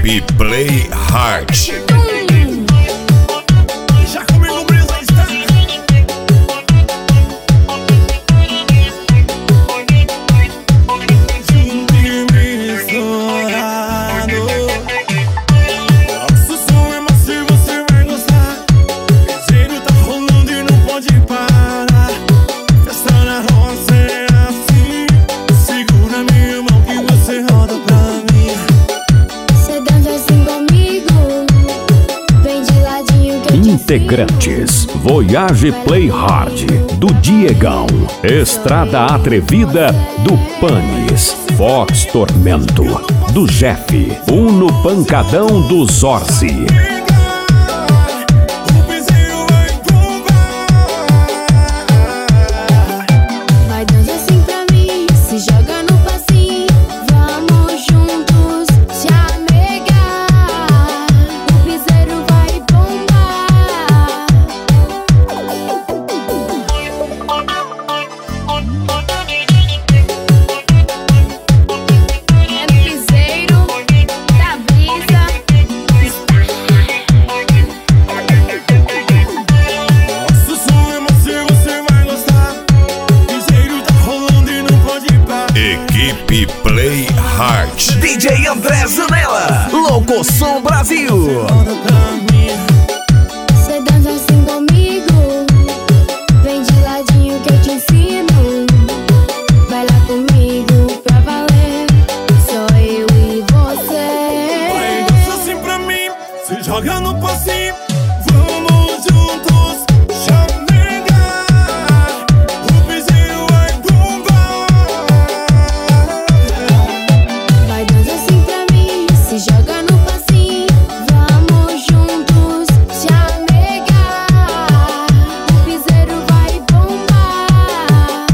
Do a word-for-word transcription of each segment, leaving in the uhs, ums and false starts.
Equipe Play Hard. Já comigo brisa está. Junto e misturado. Nosso som é macio, você vai gostar. Desejo tá rolando e não pode parar. Festa na roça é assim. Segura minha mão que você roda pra mim. Cê dança assim comigo. Vem de ladinho que eu te Integrantes Voyage Play Hard do Diegão, Estrada Atrevida do Panis, Fox Tormento do Jeff, Uno Pancadão do Zorzi. O piseiro vai bombar. vai dança assim pra mim. Se joga no passinho. Vamos juntos se anegar. O piseiro vai bombar. É piseiro da brisa. Nosso som é macio, você vai gostar. Piseiro tá rolando e não pode parar. Equipe Play Hard. D J André Zanella, Locoção Brasil. Roda pra mim. Cê dança assim comigo. Vem de ladinho que eu te ensino. Vai lá comigo pra valer. Só eu e você. Vai, dança assim pra mim. Se joga no passinho. Vamos juntos chamegar. O piseiro vai bombar. Vai dança assim pra mim. Se joga no passinho. Vamos juntos se anegar. O piseiro vai bombar.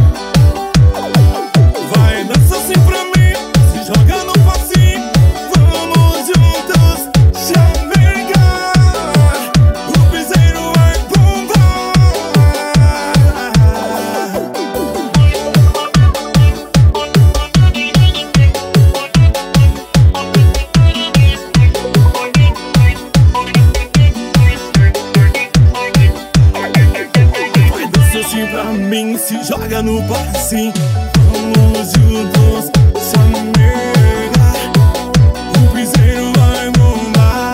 Vai, dança assim pra mim. Se joga no passinho. Vamos juntos chamegar. O piseiro vai bombar. Vai, dança assim pra mim. Se joga no passinho. Vamos juntos chamegar. O piseiro vai bombar.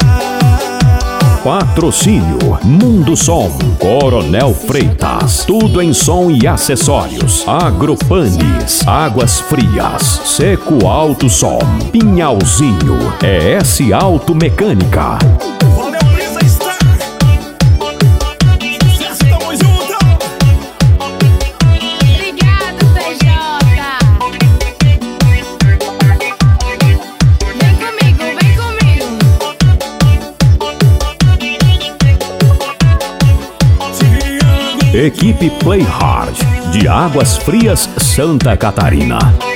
Patrocínio Mundo Som, Coronel Freitas, tudo em som e acessórios. Agropanis, Águas Frias, Seco Alto Som, Pinhalzinho, E S Auto Mecânica. Valeu, brisa está. Sucesso, tamo junto. Obrigado, P J. Vem comigo, vem comigo. Tiago. Equipe Play Hard de Águas Frias, Santa Catarina.